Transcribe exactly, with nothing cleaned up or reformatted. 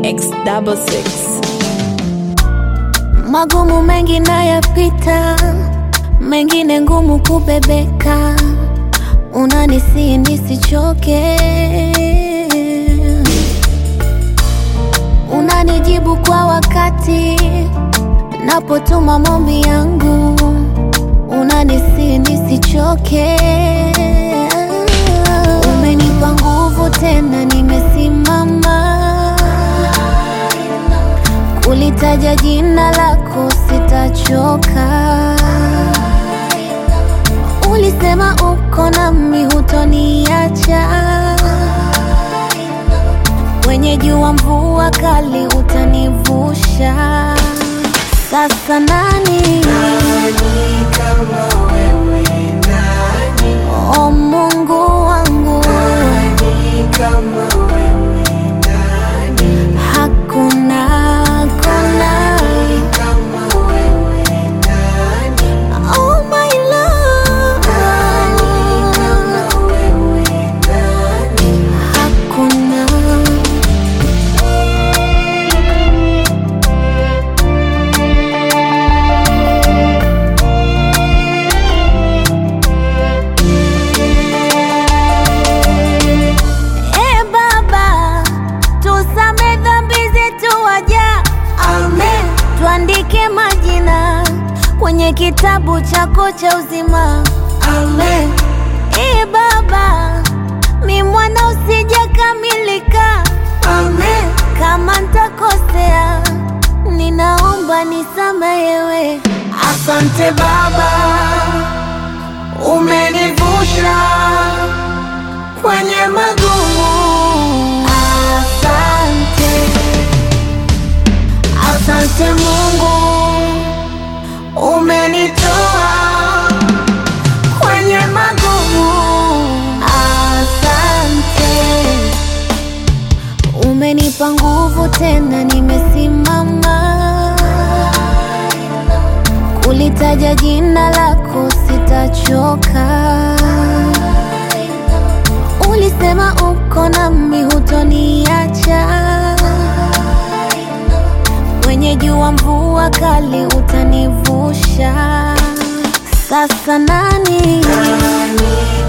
X double six. Magumu mengi nayapita, mengine ngumu kubebeka. Unanisihi nisichoke, unanijibu kwa wakati napotuma maombi yangu. Unanisihi nisichoke, umenipa nguvu tena nimesimama. Kulitaja jina lako sitachoka. Ulisema uko nami hutoniacha. Kwenye jua mvua kali utanivusha. Sasa nani? Nani kama wewe nani? O Mungu wangu, Nani kama wewe nani? hakuna, hakuna. Nani kama wewe nani? Oh my Lord, Nani kama wewe nani? hakuna. Eh Baba, tusame dhambi zetu waja. Amen. Tuandike majina kwenye kitabu chako cha uzima. Amen. Eh Baba, mi mwana usijakamilika. Amen. Kama nitakosea, ninaomba nisamehewe. Asante Baba, umenivusha kwenye magumu. Asante, Asante Mungu, umenitoa kwenye magumu. asante. Umenipa nguvu tena nimesimama. Kulitaja jina lako sitachoka. Ulisema uko nami hutoniacha. Kwenye jua mvua kali utanivusha. Sasa nani? Nani